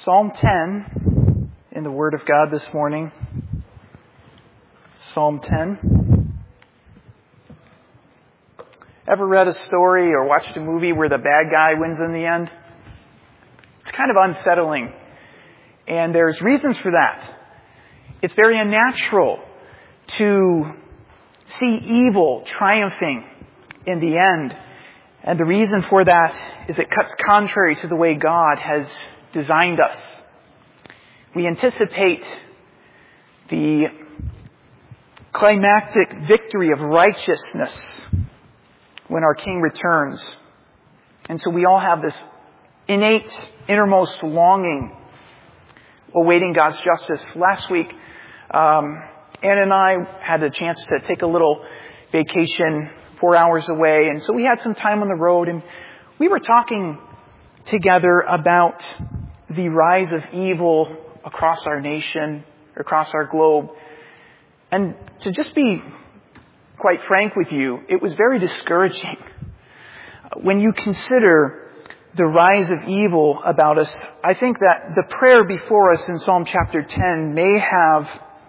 Psalm 10 in the Word of God this morning. Psalm 10. Ever read a story or watched a movie where the bad guy wins in the end? It's kind of unsettling. And there's reasons for that. It's very unnatural to see evil triumphing in the end. And the reason for that is it cuts contrary to the way God has designed us. We anticipate the climactic victory of righteousness when our King returns. And so we all have this innate, innermost longing awaiting God's justice. Last week, Anna and I had a chance to take a little vacation 4 hours away. And so we had some time on the road, and we were talking together about the rise of evil across our nation, across our globe. And to just be quite frank with you, it was very discouraging. When you consider the rise of evil about us, I think that the prayer before us in Psalm chapter 10 may have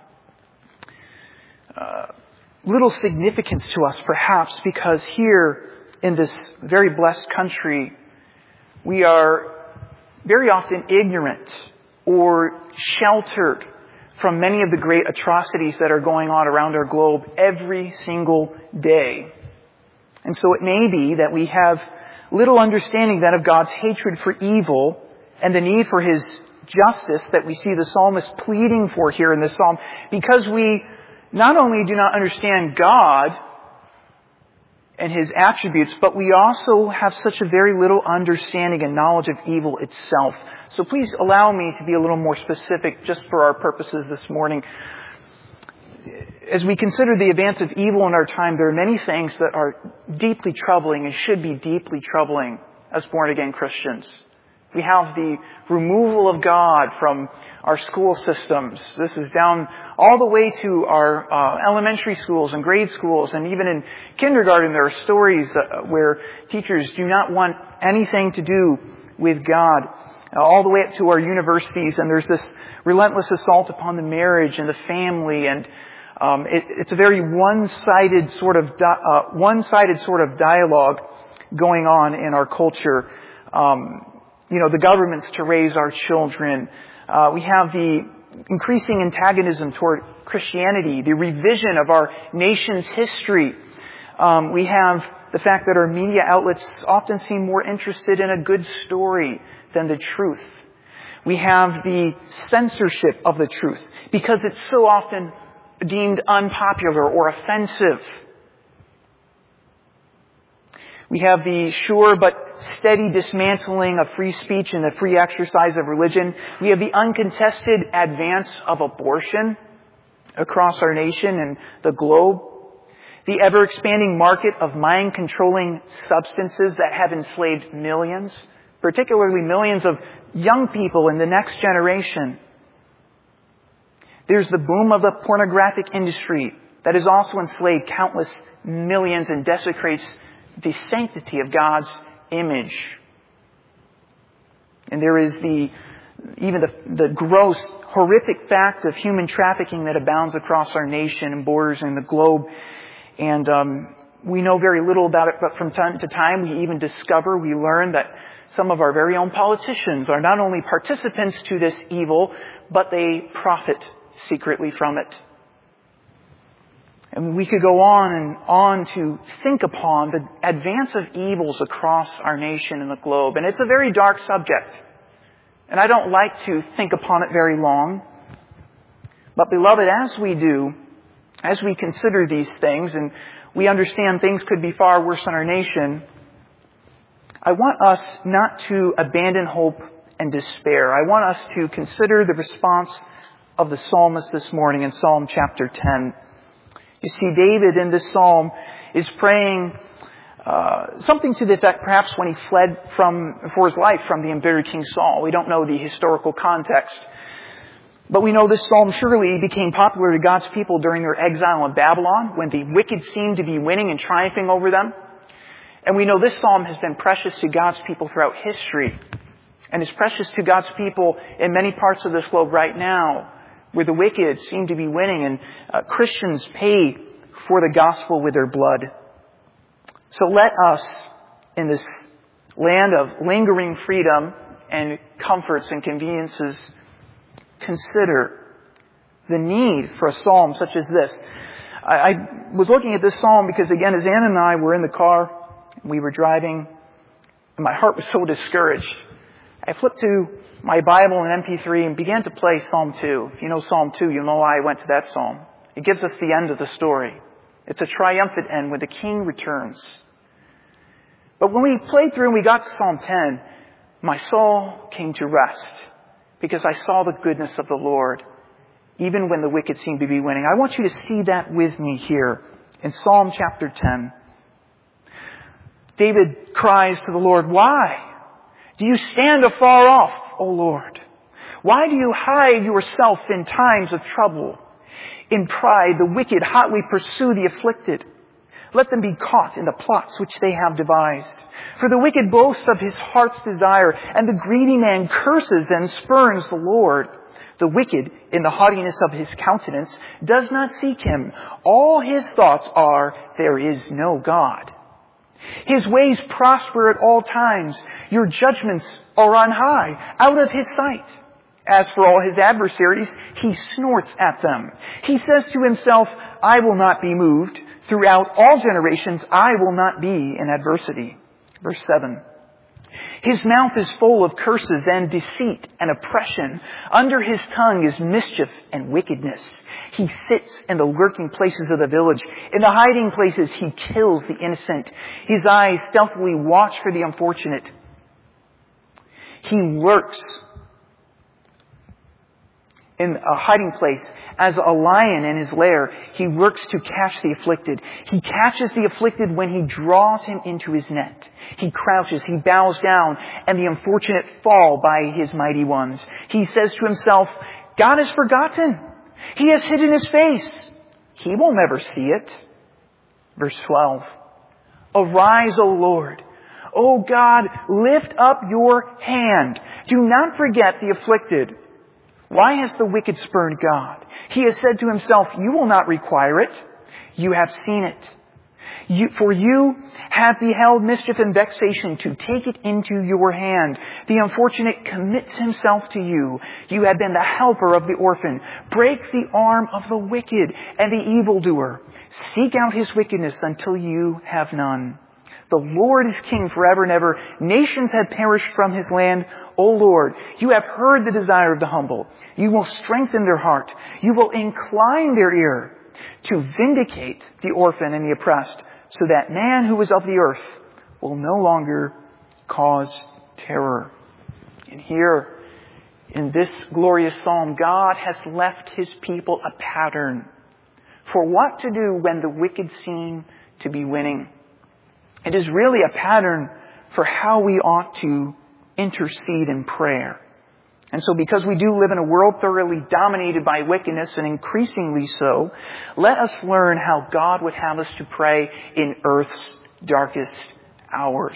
little significance to us, perhaps, because here in this very blessed country, we are very often ignorant or sheltered from many of the great atrocities that are going on around our globe every single day. And so it may be that we have little understanding then of God's hatred for evil and the need for His justice that we see the psalmist pleading for here in this psalm, because we not only do not understand God and His attributes, but we also have such a very little understanding and knowledge of evil itself. So please allow me to be a little more specific just for our purposes this morning. As we consider the advance of evil in our time, there are many things that are deeply troubling and should be deeply troubling as born-again Christians. We have the removal of God from our school systems. This is down all the way to our elementary schools and grade schools. And even in kindergarten, there are stories where teachers do not want anything to do with God. All the way up to our universities. And there's this relentless assault upon the marriage and the family. And it's a very one-sided sort of dialogue going on in our culture. The government's to raise our children. We have the increasing antagonism toward Christianity, the revision of our nation's history. We have the fact that our media outlets often seem more interested in a good story than the truth. We have the censorship of the truth because it's so often deemed unpopular or offensive. We have the sure but steady dismantling of free speech and the free exercise of religion. We have the uncontested advance of abortion across our nation and the globe. The ever-expanding market of mind-controlling substances that have enslaved millions, particularly millions of young people in the next generation. There's the boom of the pornographic industry that has also enslaved countless millions and desecrates the sanctity of God's image. And there is the gross, horrific fact of human trafficking that abounds across our nation and borders and the globe. And we know very little about it, but from time to time we learn that some of our very own politicians are not only participants to this evil, but they profit secretly from it. And we could go on and on to think upon the advance of evils across our nation and the globe. And it's a very dark subject. And I don't like to think upon it very long. But beloved, as we consider these things and we understand things could be far worse in our nation, I want us not to abandon hope and despair. I want us to consider the response of the psalmist this morning in Psalm chapter 10. You see, David in this psalm is praying something to the effect, perhaps when he fled for his life from the embittered King Saul. We don't know the historical context. But we know this psalm surely became popular to God's people during their exile in Babylon, when the wicked seemed to be winning and triumphing over them. And we know this psalm has been precious to God's people throughout history. and is precious to God's people in many parts of this globe right now, where the wicked seem to be winning and Christians pay for the gospel with their blood. So let us, in this land of lingering freedom and comforts and conveniences, consider the need for a psalm such as this. I was looking at this psalm because, again, as Ann and I were in the car, we were driving, and my heart was so discouraged. I flipped to my Bible in MP3 and began to play Psalm 2. If you know Psalm 2, you'll know why I went to that psalm. It gives us the end of the story. It's a triumphant end when the king returns. But when we played through and we got to Psalm 10, my soul came to rest because I saw the goodness of the Lord, even when the wicked seem to be winning. I want you to see that with me here in Psalm chapter 10. David cries to the Lord, "Why do you stand afar off, O Lord? Why do you hide yourself in times of trouble? In pride, the wicked hotly pursue the afflicted. Let them be caught in the plots which they have devised. For the wicked boasts of his heart's desire, and the greedy man curses and spurns the Lord. The wicked, in the haughtiness of his countenance, does not seek him. All his thoughts are, there is no God. His ways prosper at all times. Your judgments are on high, out of his sight. As for all his adversaries, he snorts at them. He says to himself, I will not be moved. Throughout all generations, I will not be in adversity." Verse 7. His mouth is full of curses and deceit and oppression. Under his tongue is mischief and wickedness. He sits in the lurking places of the village. In the hiding places, he kills the innocent. His eyes stealthily watch for the unfortunate. He lurks in a hiding place as a lion in his lair. He lurks to catch the afflicted. He catches the afflicted when he draws him into his net. He crouches, he bows down, and the unfortunate fall by his mighty ones. He says to himself, God is forgotten. He has hidden his face. He will never see it. Verse 12. Arise, O Lord. O God, lift up your hand. Do not forget the afflicted. Why has the wicked spurned God? He has said to himself, you will not require it. You have seen it. For you have beheld mischief and vexation to take it into your hand. The unfortunate commits himself to you. You have been the helper of the orphan. Break the arm of the wicked and the evildoer. Seek out his wickedness until you have none. The Lord is king forever and ever. Nations have perished from his land. O Lord, you have heard the desire of the humble. You will strengthen their heart. You will incline their ear to vindicate the orphan and the oppressed, so that man who is of the earth will no longer cause terror. And here, in this glorious psalm, God has left his people a pattern for what to do when the wicked seem to be winning. It is really a pattern for how we ought to intercede in prayer. And so because we do live in a world thoroughly dominated by wickedness, and increasingly so, let us learn how God would have us to pray in earth's darkest hours.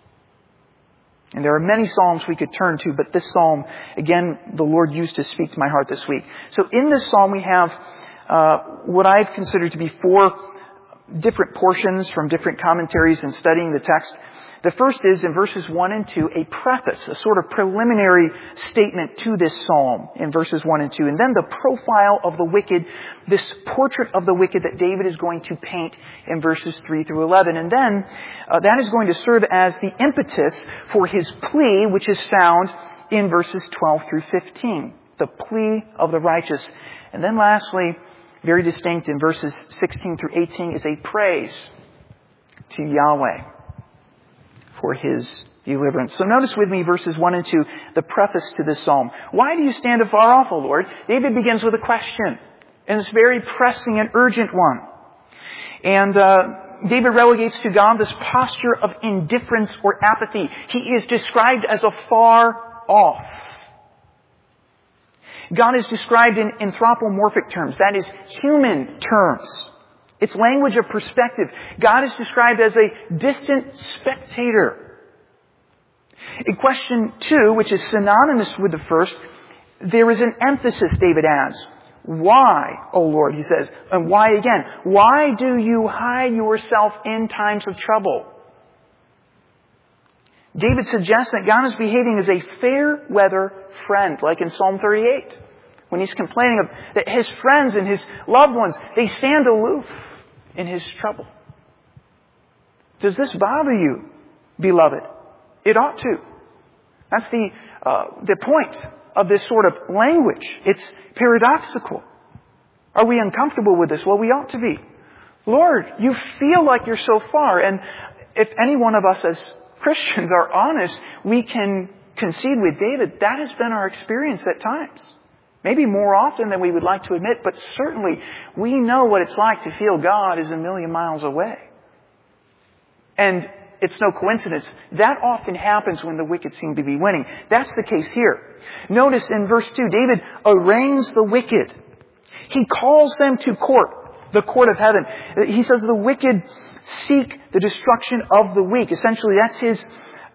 And there are many psalms we could turn to, but this psalm, again, the Lord used to speak to my heart this week. So in this psalm we have what I've considered to be 4 different portions from different commentaries in studying the text. The first is, in verses 1 and 2, a preface, a sort of preliminary statement to this psalm in verses 1 and 2. And then the profile of the wicked, this portrait of the wicked that David is going to paint in verses 3 through 11. And then that is going to serve as the impetus for his plea, which is found in verses 12 through 15. The plea of the righteous. And then lastly, very distinct in verses 16 through 18, is a praise to Yahweh for his deliverance. So notice with me verses 1 and 2, the preface to this psalm. Why do you stand afar off, O Lord? David begins with a question, and it's a very pressing and urgent one. And David relegates to God this posture of indifference or apathy. He is described as afar off. God is described in anthropomorphic terms, that is, human terms. It's language of perspective. God is described as a distant spectator. In question 2, which is synonymous with the first, there is an emphasis David adds. Why, O Lord, he says, and why again? Why do you hide yourself in times of trouble? David suggests that God is behaving as a fair weather friend, like in Psalm 38, when he's complaining of that his friends and his loved ones, they stand aloof in his trouble. Does this bother you, beloved? It ought to. That's the point of this sort of language. It's paradoxical. Are we uncomfortable with this? Well, we ought to be. Lord, you feel like you're so far. And if any one of us as Christians are honest, we can concede with David, that has been our experience at times. Maybe more often than we would like to admit, but certainly we know what it's like to feel God is a million miles away. And it's no coincidence. That often happens when the wicked seem to be winning. That's the case here. Notice in verse 2, David arraigns the wicked. He calls them to court, the court of heaven. He says the wicked seek the destruction of the weak. Essentially, that's his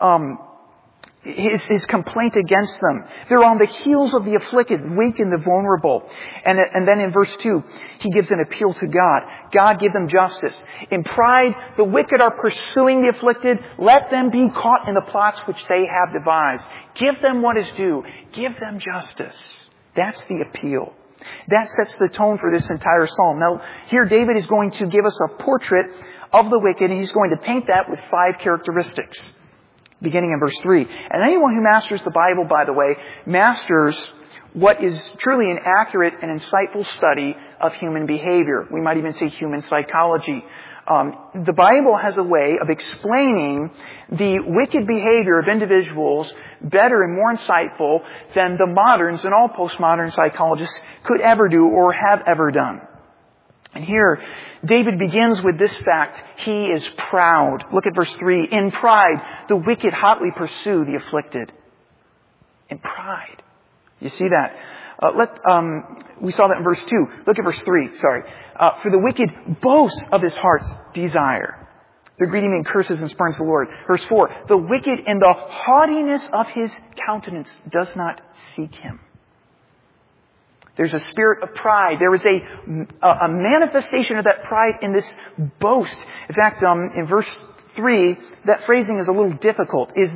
complaint against them. They're on the heels of the afflicted, weak and the vulnerable. And then in verse 2, he gives an appeal to God. God, give them justice. In pride, the wicked are pursuing the afflicted. Let them be caught in the plots which they have devised. Give them what is due. Give them justice. That's the appeal. That sets the tone for this entire psalm. Now, here David is going to give us a portrait of the wicked, and he's going to paint that with 5 characteristics, beginning in verse 3. And anyone who masters the Bible, by the way, masters what is truly an accurate and insightful study of human behavior. We might even say human psychology. The Bible has a way of explaining the wicked behavior of individuals better and more insightful than the moderns and all postmodern psychologists could ever do or have ever done. And here, David begins with this fact. He is proud. Look at verse 3. In pride, the wicked hotly pursue the afflicted. In pride. You see that? We saw that in verse 2. Look at verse 3. For the wicked boasts of his heart's desire. The greedy man curses and spurns the Lord. Verse 4. The wicked in the haughtiness of his countenance does not seek him. There's a spirit of pride. There is a manifestation of that pride in this boast. In fact, in verse 3, that phrasing is a little difficult. Is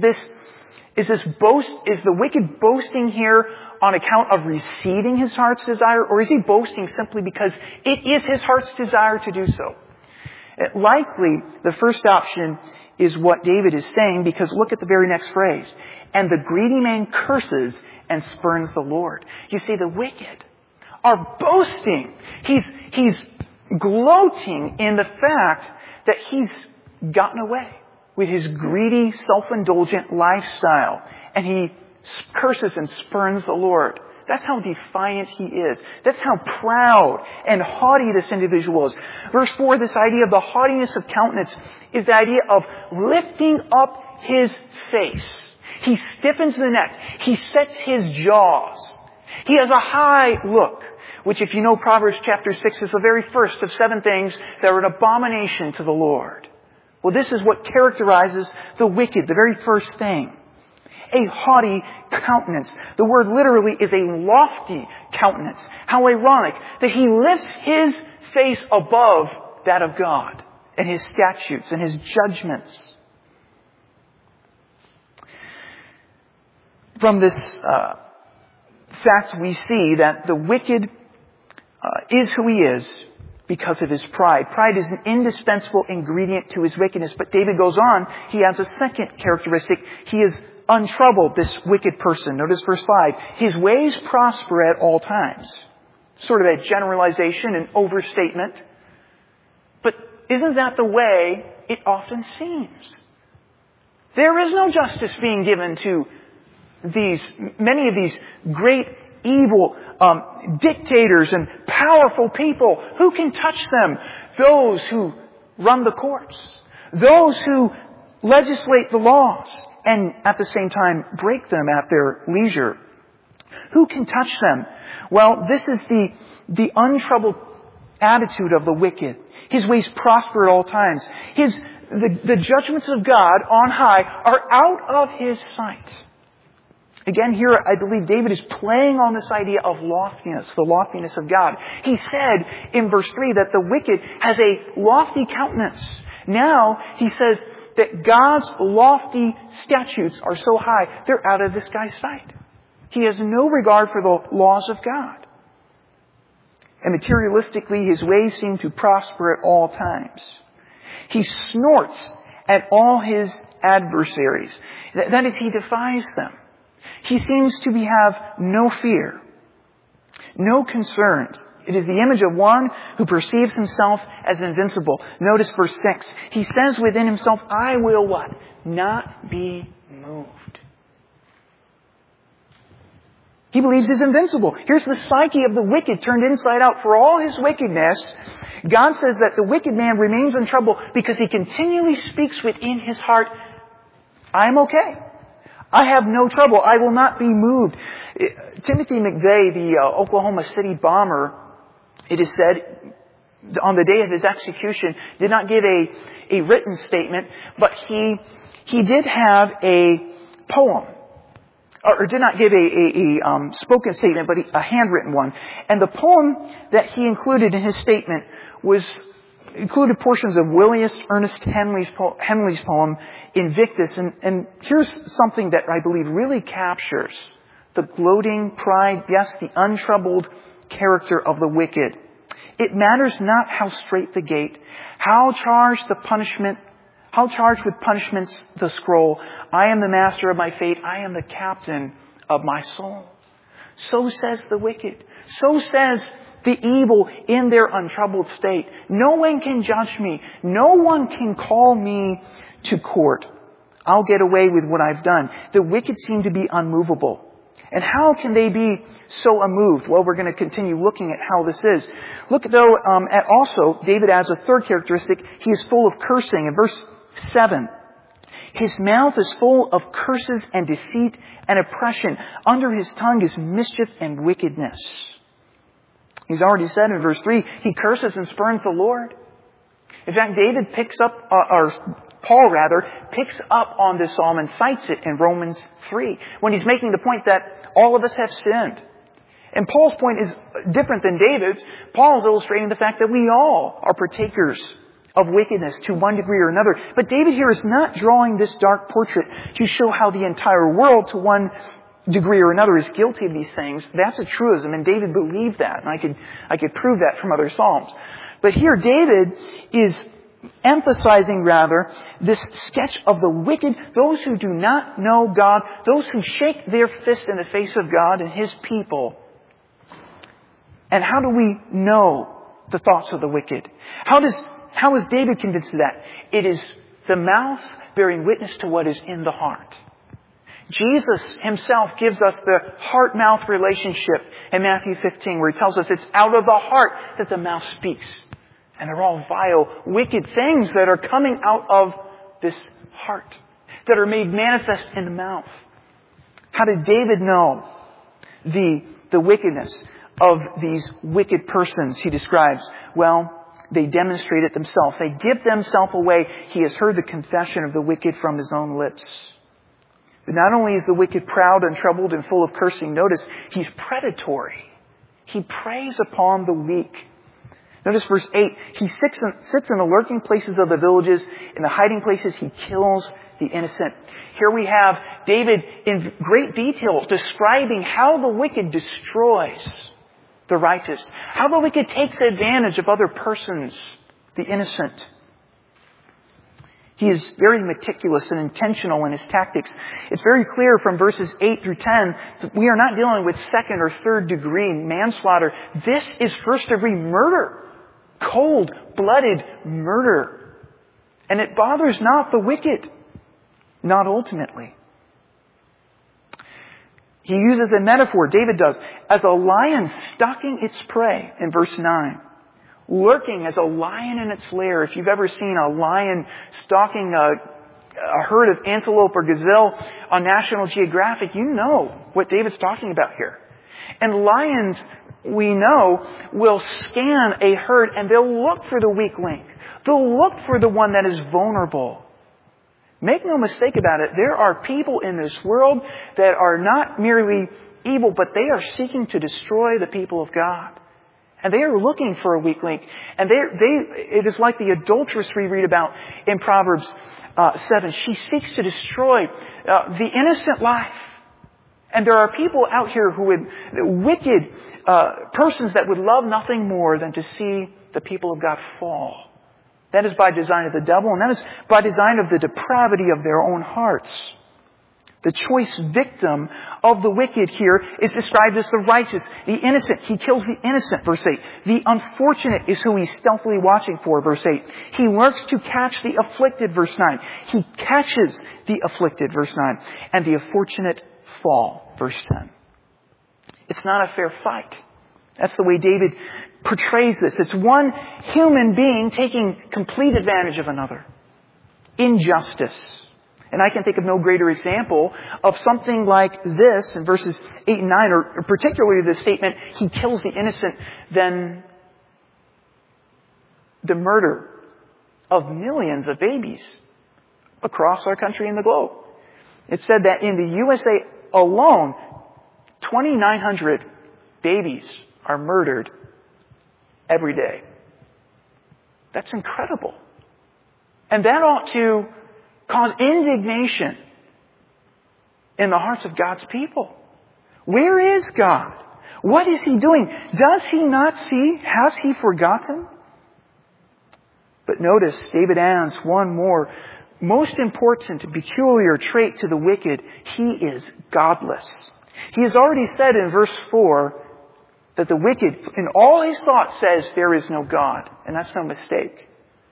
the wicked boasting here on account of receiving his heart's desire, or is he boasting simply because it is his heart's desire to do so? Likely, the first option is what David is saying, because look at the very next phrase. And the greedy man curses and spurns the Lord. You see, the wicked are boasting. He's gloating in the fact that he's gotten away with his greedy, self-indulgent lifestyle. And he curses and spurns the Lord. That's how defiant he is. That's how proud and haughty this individual is. Verse 4, this idea of the haughtiness of countenance is the idea of lifting up his face. He stiffens the neck. He sets his jaws. He has a high look, which, if you know Proverbs chapter 6, is the very first of 7 things that are an abomination to the Lord. Well, this is what characterizes the wicked, the very first thing. A haughty countenance. The word literally is a lofty countenance. How ironic that he lifts his face above that of God and his statutes and his judgments. From this fact, we see that the wicked is who he is because of his pride. Pride is an indispensable ingredient to his wickedness. But David goes on. He adds a second characteristic. He is untroubled, this wicked person. Notice verse 5. His ways prosper at all times. Sort of a generalization, an overstatement. But isn't that the way it often seems? There is no justice being given to many of these great evil dictators and powerful people. Who can touch them? Those who run the courts. Those who legislate the laws and at the same time break them at their leisure. Who can touch them? Well, this is the untroubled attitude of the wicked. His ways prosper at all times. His the judgments of God on high are out of His sight. Again, here I believe David is playing on this idea of loftiness, the loftiness of God. He said in verse 3 that the wicked has a lofty countenance. Now he says that God's lofty statutes are so high, they're out of this guy's sight. He has no regard for the laws of God. And materialistically, his ways seem to prosper at all times. He snorts at all his adversaries. That is, he defies them. He seems to have no fear, no concerns. It is the image of one who perceives himself as invincible. Notice verse 6. He says within himself, I will what? Not be moved. He believes he's invincible. Here's the psyche of the wicked turned inside out. For all his wickedness, God says that the wicked man remains in trouble because he continually speaks within his heart, I'm okay. I have no trouble. I will not be moved. Timothy McVeigh, the Oklahoma City bomber, it is said, on the day of his execution, did not give a written statement, but he did have a poem. Or did not give a spoken statement, but a handwritten one. And the poem that he included in his statement included portions of Willius Ernest Henley's poem, Invictus. And here's something that I believe really captures the gloating pride, yes, the untroubled character of the wicked. It matters not how straight the gate, how charged with punishments the scroll. I am the master of my fate. I am the captain of my soul. So says the wicked. So says the evil in their untroubled state. No one can judge me. No one can call me to court. I'll get away with what I've done. The wicked seem to be unmovable. And how can they be so unmoved? Well, we're going to continue looking at how this is. Look, though, at also, David adds a third characteristic. He is full of cursing. In verse 7, his mouth is full of curses and deceit and oppression. Under his tongue is mischief and wickedness. He's already said in verse 3, he curses and spurns the Lord. In fact, David Paul picks up on this psalm and cites it in Romans 3 when he's making the point that all of us have sinned. And Paul's point is different than David's. Paul's illustrating the fact that we all are partakers of wickedness to one degree or another. But David here is not drawing this dark portrait to show how the entire world to one degree or another is guilty of these things. That's a truism, and David believed that. And I could prove that from other psalms. But here David is emphasizing this sketch of the wicked, those who do not know God, those who shake their fist in the face of God and His people. And how do we know the thoughts of the wicked? How is David convinced of that? It is the mouth bearing witness to what is in the heart. Jesus Himself gives us the heart-mouth relationship in Matthew 15, where He tells us it's out of the heart that the mouth speaks. And they're all vile, wicked things that are coming out of this heart, that are made manifest in the mouth. How did David know the wickedness of these wicked persons he describes? Well, they demonstrate it themselves. They give themselves away. He has heard the confession of the wicked from his own lips. But not only is the wicked proud, untroubled, and full of cursing, notice he's predatory. He preys upon the weak. Notice verse 8. He sits in the lurking places of the villages. In the hiding places, he kills the innocent. Here we have David in great detail describing how the wicked destroys the righteous. How the wicked takes advantage of other persons, the innocent. He is very meticulous and intentional in his tactics. It's very clear from verses 8 through 10 that we are not dealing with second or third degree manslaughter. This is first degree murder. Cold-blooded murder. And it bothers not the wicked. Not ultimately. He uses a metaphor, David does, as a lion stalking its prey in verse 9. Lurking as a lion in its lair. If you've ever seen a lion stalking a herd of antelope or gazelle on National Geographic, you know what David's talking about here. And lions, we know, will scan a herd and they'll look for the weak link. They'll look for the one that is vulnerable. Make no mistake about it, there are people in this world that are not merely evil, but they are seeking to destroy the people of God. And they are looking for a weak link. And it is like the adulteress we read about in Proverbs 7. She seeks to destroy the innocent life. And there are people out here wicked persons that would love nothing more than to see the people of God fall. That is by design of the devil, and that is by design of the depravity of their own hearts. The choice victim of the wicked here is described as the righteous, the innocent. He kills the innocent, verse 8. The unfortunate is who he's stealthily watching for, verse 8. He works to catch the afflicted, verse 9. He catches the afflicted, verse 9. And the unfortunate fall, verse 10. It's not a fair fight. That's the way David portrays this. It's one human being taking complete advantage of another. Injustice. And I can think of no greater example of something like this in verses 8 and 9, or particularly the statement, he kills the innocent, than the murder of millions of babies across our country and the globe. It said that in the USA alone, 2,900 babies are murdered every day. That's incredible. And that ought to cause indignation in the hearts of God's people. Where is God? What is He doing? Does He not see? Has He forgotten? But notice, David adds one more most important and peculiar trait to the wicked. He is godless. He has already said in verse 4 that the wicked, in all his thoughts, says there is no God. And that's no mistake.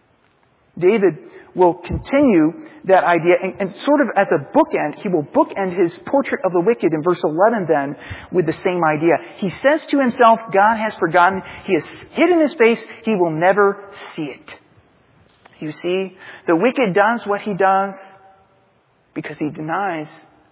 David will continue that idea, and sort of as a bookend, he will bookend his portrait of the wicked in verse 11 then with the same idea. He says to himself, God has forgotten. He has hidden his face. He will never see it. You see, the wicked does what he does because he denies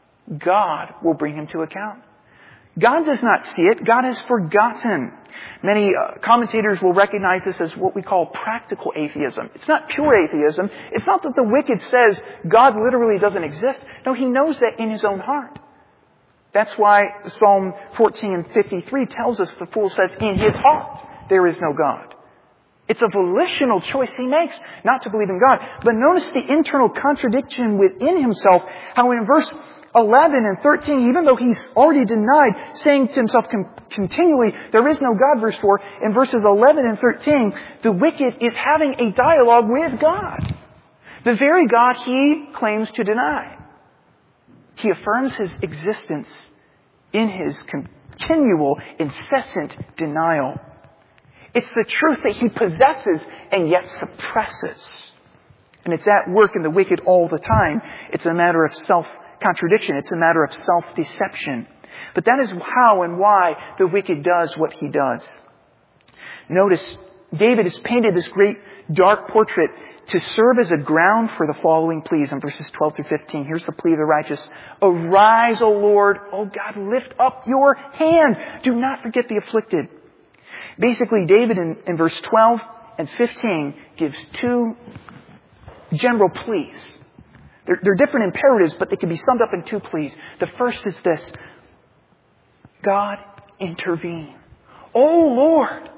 God will bring him to account. God does not see it. God has forgotten. Many commentators will recognize this as what we call practical atheism. It's not pure atheism. It's not that the wicked says God literally doesn't exist. No, he knows that in his own heart. That's why Psalm 14 and 53 tells us the fool says in his heart there is no God. It's a volitional choice he makes not to believe in God. But notice the internal contradiction within himself, how in verse 11 and 13, even though he's already denied, saying to himself continually, there is no God, verse 4, in verses 11 and 13, the wicked is having a dialogue with God. The very God he claims to deny. He affirms his existence in his continual, incessant denial. It's the truth that he possesses and yet suppresses. And it's at work in the wicked all the time. It's a matter of self-contradiction. It's a matter of self-deception. But that is how and why the wicked does what he does. Notice, David has painted this great dark portrait to serve as a ground for the following pleas in verses 12 through 15. Here's the plea of the righteous. Arise, O Lord. O God, lift up your hand. Do not forget the afflicted. Basically, David in verse 12 and 15 gives two general pleas. They're different imperatives, but they can be summed up in two pleas. The first is this. God, intervene. Oh Lord,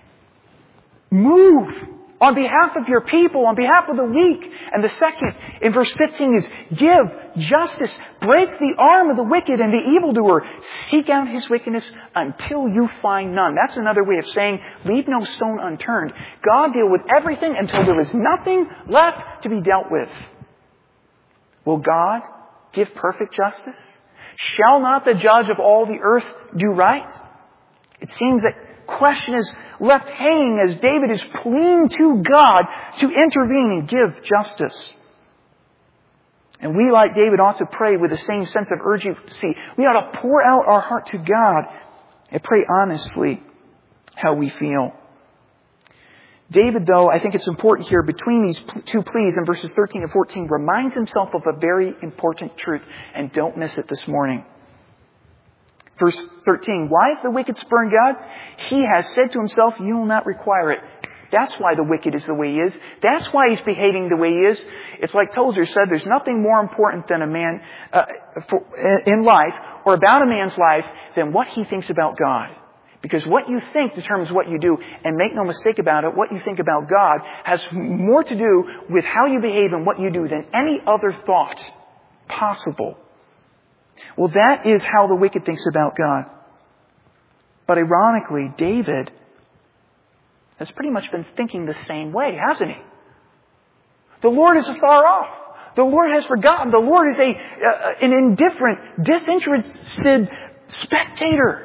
move on behalf of your people, on behalf of the weak. And the second, in verse 15, is give justice. Break the arm of the wicked and the evildoer. Seek out his wickedness until you find none. That's another way of saying, leave no stone unturned. God deal with everything until there is nothing left to be dealt with. Will God give perfect justice? Shall not the judge of all the earth do right? It seems that question is left hanging as David is pleading to God to intervene and give justice. And we, like David, ought to pray with the same sense of urgency. We ought to pour out our heart to God and pray honestly how we feel. David, though, I think it's important here, between these two pleas in verses 13 and 14, reminds himself of a very important truth. And don't miss it this morning. Verse 13, why is the wicked spurn God? He has said to himself, you will not require it. That's why the wicked is the way he is. That's why he's behaving the way he is. It's like Tozer said, there's nothing more important than a man in life or about a man's life than what he thinks about God. Because what you think determines what you do. And make no mistake about it, what you think about God has more to do with how you behave and what you do than any other thought possible. Well, that is how the wicked thinks about God. But ironically, David has pretty much been thinking the same way, hasn't he? The Lord is afar off. The Lord has forgotten. The Lord is an indifferent, disinterested spectator.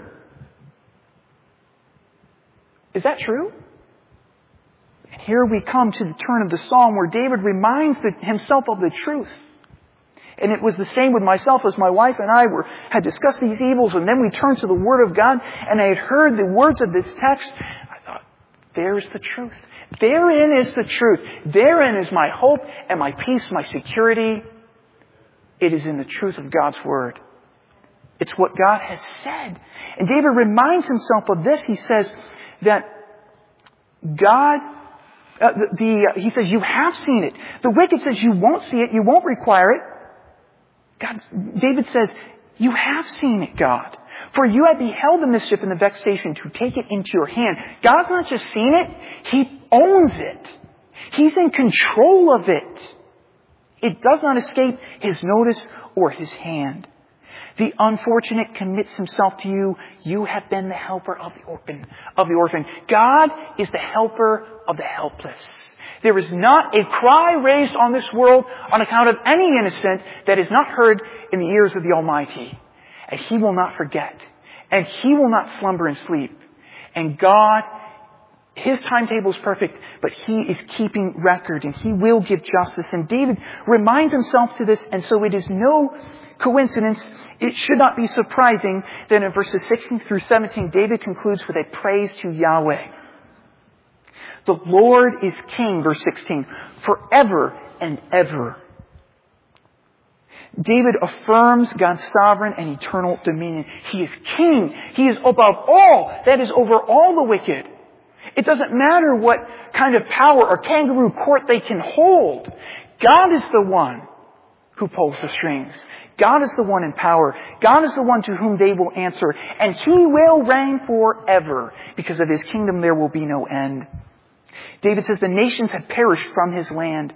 Is that true? And here we come to the turn of the psalm where David reminds himself of the truth. And it was the same with myself as my wife and I had discussed these evils, and then we turned to the Word of God, and I had heard the words of this text. I thought, there's the truth. Therein is the truth. Therein is my hope and my peace, my security. It is in the truth of God's Word. It's what God has said. And David reminds himself of this. He says that God, he says, you have seen it. The wicked says you won't see it, you won't require it. David says, you have seen it, God. For you have beheld the mischief and the vexation to take it into your hand. God's not just seen it, He owns it. He's in control of it. It does not escape His notice or His hand. The unfortunate commits himself to you. You have been the helper of the orphan. God is the helper of the helpless. There is not a cry raised on this world on account of any innocent that is not heard in the ears of the Almighty. And He will not forget. And He will not slumber and sleep. And God, His timetable is perfect, but He is keeping record and He will give justice. And David reminds himself to this, and so it is no coincidence. It should not be surprising that in verses 16 through 17, David concludes with a praise to Yahweh. The Lord is King, verse 16, forever and ever. David affirms God's sovereign and eternal dominion. He is King. He is above all. That is over all the wicked. It doesn't matter what kind of power or kangaroo court they can hold. God is the one who pulls the strings. God is the one in power. God is the one to whom they will answer. And He will reign forever. Because of His kingdom there will be no end. David says the nations have perished from His land.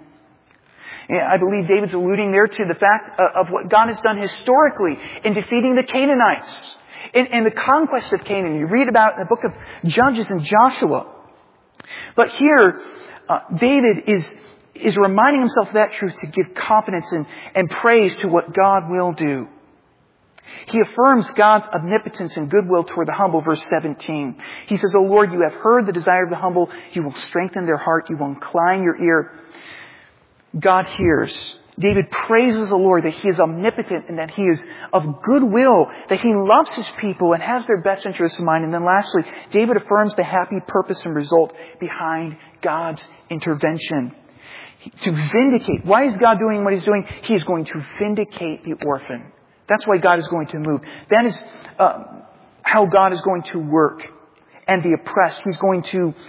I believe David's alluding there to the fact of what God has done historically in defeating the Canaanites. In the conquest of Canaan. You read about it in the book of Judges and Joshua. But here, David is reminding himself of that truth to give confidence and praise to what God will do. He affirms God's omnipotence and goodwill toward the humble, verse 17. He says, O Lord, you have heard the desire of the humble. You will strengthen their heart. You will incline your ear. God hears. David praises the Lord that He is omnipotent and that He is of goodwill, that He loves His people and has their best interests in mind. And then lastly, David affirms the happy purpose and result behind God's intervention. To vindicate. Why is God doing what He's doing? He is going to vindicate the orphan. That's why God is going to move. That is how God is going to work. And the oppressed. He's going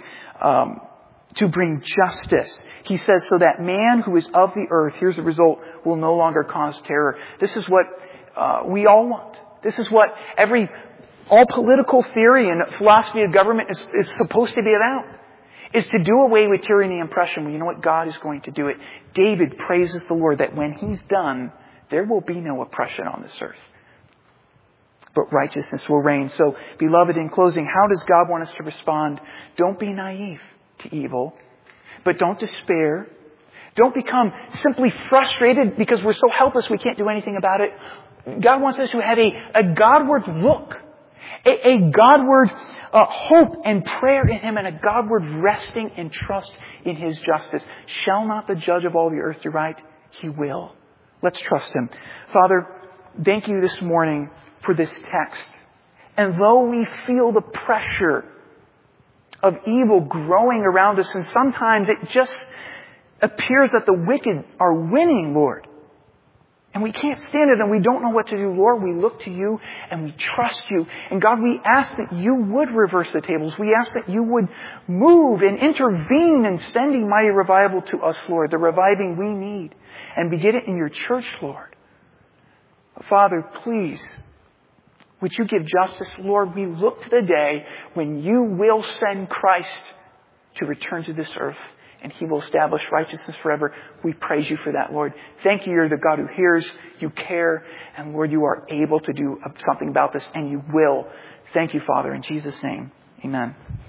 to bring justice. He says, so that man who is of the earth, here's the result, will no longer cause terror. This is what we all want. This is what all political theory and philosophy of government is supposed to be about. Is to do away with tyranny and oppression. Well, you know what? God is going to do it. David praises the Lord that when He's done, there will be no oppression on this earth. But righteousness will reign. So, beloved, in closing, how does God want us to respond? Don't be naive to evil. But don't despair. Don't become simply frustrated because we're so helpless we can't do anything about it. God wants us to have a Godward look. A Godward hope and prayer in Him, and a Godward resting and trust in His justice. Shall not the judge of all the earth do right? He will. Let's trust Him. Father, thank You this morning for this text. And though we feel the pressure of evil growing around us, and sometimes it just appears that the wicked are winning, Lord, And we can't stand it and we don't know what to do. Lord, we look to you and we trust you. And God, we ask that you would reverse the tables. We ask that you would move and intervene in sending mighty revival to us, Lord, the reviving we need. And begin it in your church, Lord. Father, please, would you give justice? Lord, we look to the day when you will send Christ to return to this earth. And he will establish righteousness forever. We praise you for that, Lord. Thank you. You're the God who hears, you care, and Lord, you are able to do something about this, and you will. Thank you, Father, in Jesus' name. Amen.